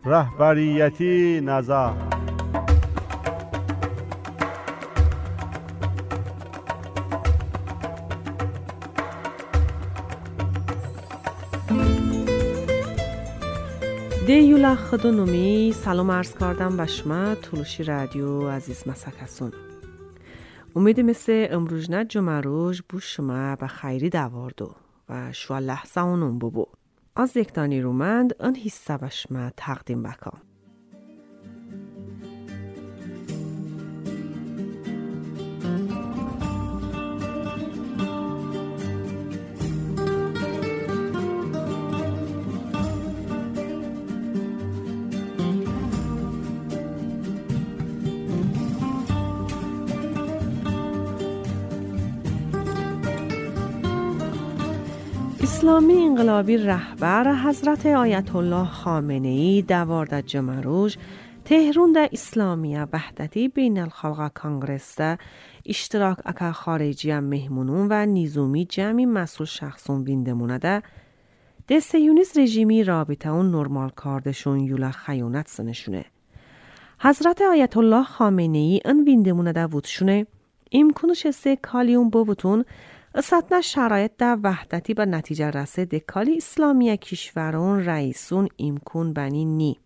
رهبریتی نظر. دیولا خدونومی سلام عرض کردم به شما تولوشی رادیو عزیز مسکسون. امید مثل امروزنه جمعروز بو شما به خیری دواردو و شو لحظه اونم ببو. از یکتانی رومند ان حصه به شما تقدیم بکن. اسلامی انقلابی رهبر حضرت آیت الله خامنه‌ای دوارده جمعروز تهران در اسلامیه وحدتی بین الخلق کانگرس ده اشتراک اکا خارجی مهمونون و نیزومی جمعی مسئول شخصون بیندمونه ده سیونیست رژیمی رابطه اون نرمال کاردشون یولا خیانت سنشونه. حضرت آیت الله خامنه‌ای ان بیندمونه ده وودشونه امکانش سه کالیون بوتون اساتنا شرایط در وحدتی به نتیجه رسه دکالی اسلامی کشورون رئیسون امکان بنی نی.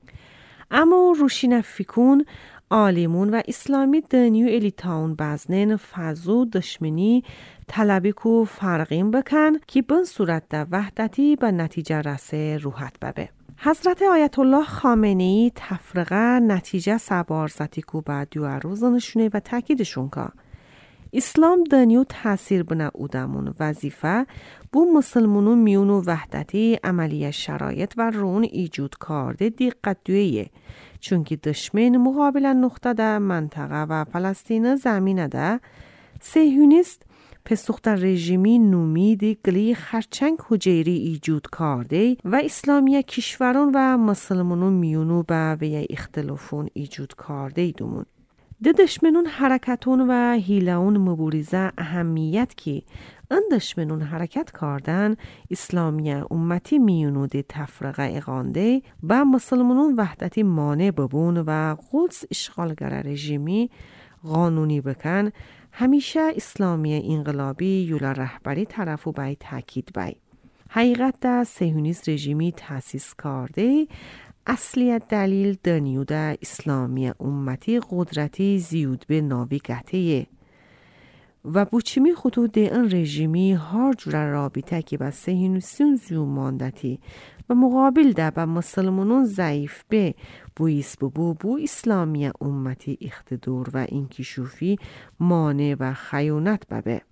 اما روشین فیکون عالمون و اسلامی دنیو الیتاون بزنین فضو دشمنی طلبی کو فرقیم بکن که بن صورت در وحدتی به نتیجه رسه روحت ببه. حضرت آیت الله خامنه‌ای تفرقه نتیجه سبارزتی کو بعد دو روزنشونه و تاکیدشون که اسلام دنیو تاثیر بنا اودمون وظیفه بو مسلمونو میونو وحدتی عملی شرایط و رون ایجود کرده دقت دویه چونکی دشمن مقابل نقطه ده منطقه و فلسطین زمینه ده صهیونیست پسوخت رژیمی نومیدی گلی خرچنگ حجیری ایجود کرده و اسلامی کشورون و مسلمونو میونو به وی اختلافون ایجود کرده دومون. دشمنون حرکتون و هیلهون مبارزه اهمیت که ان دشمنون حرکت کردن اسلامی امتی میونود تفرقه اقانده و مسلمانون وحدتی مانع ببون و قدس اشغالگر رژیمی قانونی بکن همیشه اسلامی انقلابی یولا رهبری طرفو بای تاکید بای. حقیقت ده صهیونیست رژیمی تأسیس کرده اصلیت دلیل دنیوده اسلامی امتی قدرتی زیود به ناوی گتهیه و بوچیمی خطود این رژیمی هر جور رابطه که با صهیونیستون زیوماندتی و مقابل ده با مسلمانون ضعیف به بویس بو اسلامی امتی اقتدار و انکشافی مانع و خیانت ببه.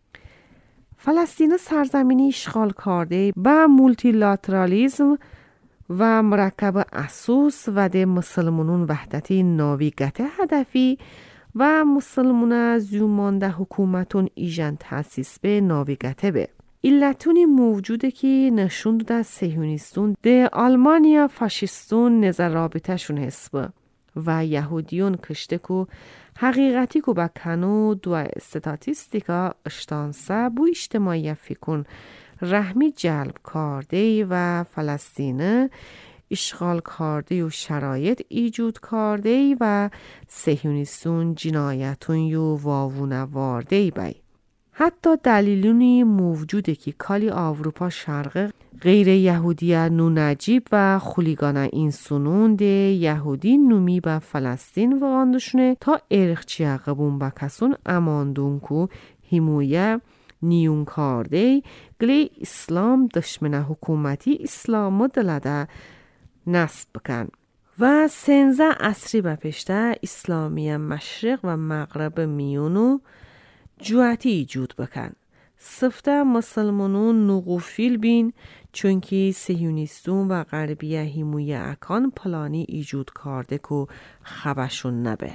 فلسطین سرزمینی اشغال کرده با مولتیلاترالیزم و مرکب اساس و ده مسلمانون وحدتی ناویگت هدفی و مسلمان زیومانده حکومتون ایجان تاسیس به ناویگته به. علتونی موجوده که نشون ده صهیونیستون ده آلمانیا فاشیستون نظر رابطهشون حسبه و یهودیون کشته که حقیقتی که با کنو دو استاتیستیکا اشتانسه بو اجتماعی فکرون رحمی جلب کرده و فلسطین اشغال کرده و شرایط ایجود کرده و صهیونیستون جنایتون یو واوونه وارده بای. حتی دلیلونی موجوده که کالی اروپا شرق غیر یهودی نو نجیب و خولیگان این سنون ده یهودی نومی به فلسطین وغاندشونه تا ارخچی قبون با کسون اماندون که همویه نیون کرده گلی اسلام دشمن حکومتی اسلام دلده نصب بکن و سنزه عصری بپشته اسلامی مشرق و مغرب میونو جوعتی ایجود بکن. صفته مسلمانون نقوفیل بین چونکی صهیونیستون و غربی هموی اکان پلانی ایجود کرده که خبشون نبه.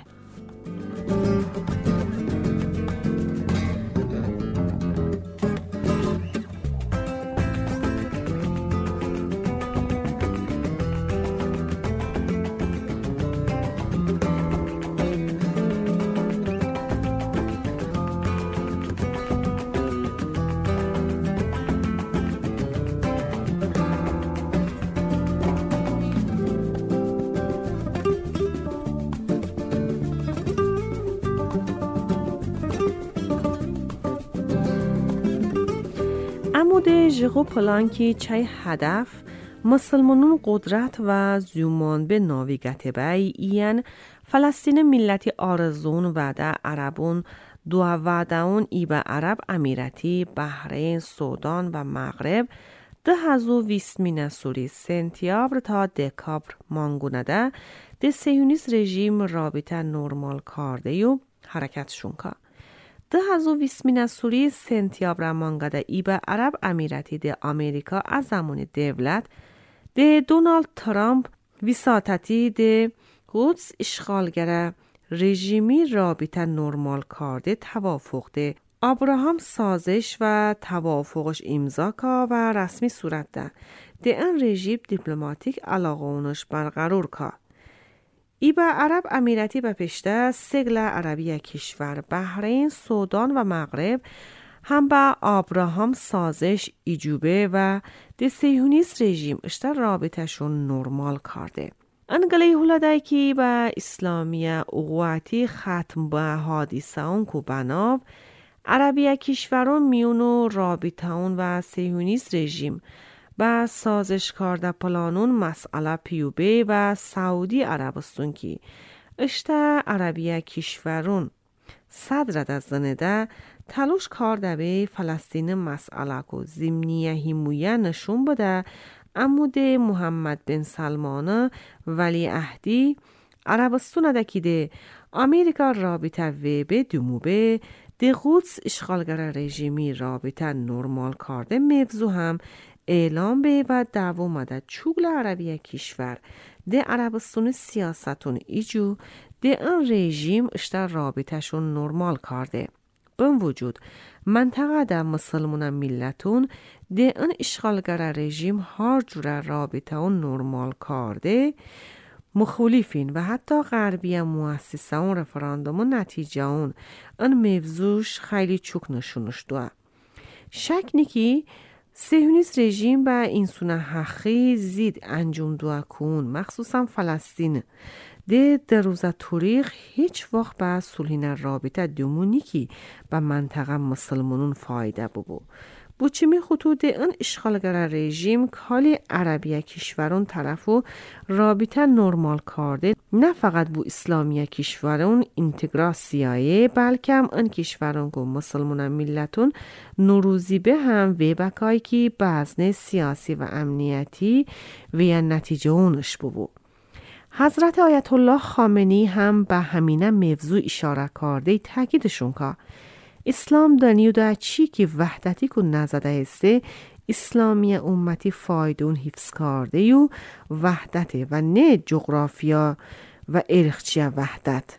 عمود جغو پلانکی چای هدف مسلمانون قدرت و زیومان به ناویگت بای این فلسطین ملتی آرزون وعده عربون دو وعدهون ای به عرب امیرتی بحرین سودان و مغرب 2020 سوری سنتیابر تا دکابر مانگونده ده سیونیست رژیم رابطه نورمال کارده یو حرکت شونکا 2020 سوری سنتیابر مانگده ای به عرب امیرتی ده امریکا از زمان دولت ده دونالد ترامپ وساطتی ده قدس اشغالگر رژیمی رابطه نورمال کرده توافق ده ابراهام سازش و توافقش امضا کا و رسمی صورت ده این رژیم دیپلماتیک علاقه اونش برقرار کا ای به عرب امیرتی به پشته سگل عربی کشور بحرین سودان و مغرب هم به ابراهام سازش ایجوبه و ده سیونیست رژیم اشتر رابطهشون نورمال کرده انگلی هولده که به اسلامی اقواتی ختم به حادثه اون کو بناو عربی کشورون میونو رابطه اون و سیونیست رژیم با سازش کرده پلانون مسئله پیوبه و سعودی عربستون کی اشته عربی کشورون صدرت از زنده تلاش کرده به فلسطین مسئله کو زمینیه همویه نشون بده عمود محمد بن سلمان ولی عهدی عربستون دکیده امریکا رابطه و به دوموبه ده قدس اشغالگر رژیمی رابطه نورمال کرده موضوع هم اعلام به و دعوا مده چوگل عربی کشور ده عربستان سیاستون ایجو ده این رژیم اشتر رابطه شون نورمال کرده بن وجود منطقه ده مسلمان ملتون ده این اشغالگر رژیم هر جور رابطه اون نورمال کرده مخالفین و حتی غربی مؤسسه اون رفراندوم و نتیجه اون این موضوعش خیلی چوک نشونش دوه شک نیکی سیونیست رژیم به این سونه حقی زید انجام دوه کن مخصوصا فلسطین ده در روز تاریخ هیچ وقت به صلح رابطه دومونی که به منطقه مسلمانون فایده ببو بوچمی خطوط این اشغالگر رژیم کالی عربی کشورون طرفو رابطه نورمال کرده نه فقط بو اسلامی کشورون انتگراسیایه بلکه هم این کشورون که مسلمان ملتون نوروزی به هم و بکایی که بزنه سیاسی و امنیتی و نتیجه اونش ببو حضرت آیت الله خامنه‌ای هم به همینه موضوع اشاره کرده تاکیدشون که اسلام دنیو دا چی که وحدتی کن نزده استه اسلامی امتی فایدون حفظ کرده یو وحدت و نه جغرافیا و ارخچی وحدت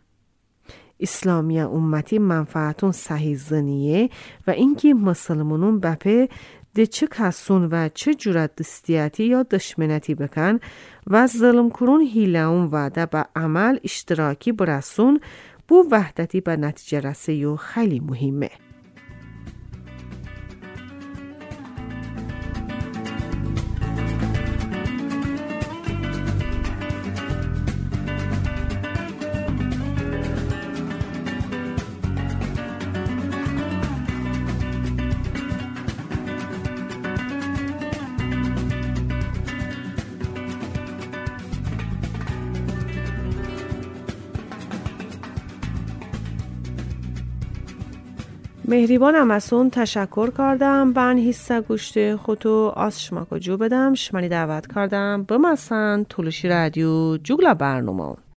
اسلامی امتی منفعتون صحیح زنیه و اینکه مسلمانون بپه ده چه کسون و چه جورت دستیاتی یا دشمنتی بکن و ظلم کرون هیلهون وعده به عمل اشتراکی برسون بو وحدتی به نتیجه رسیو خیلی مهمه. مهریبانم از اون تشکر کردم بن حصه گوشت خودو آس شما کو جو بدم شمانی دعوت کردم بمسن تولشی رادیو جوگلا برنامه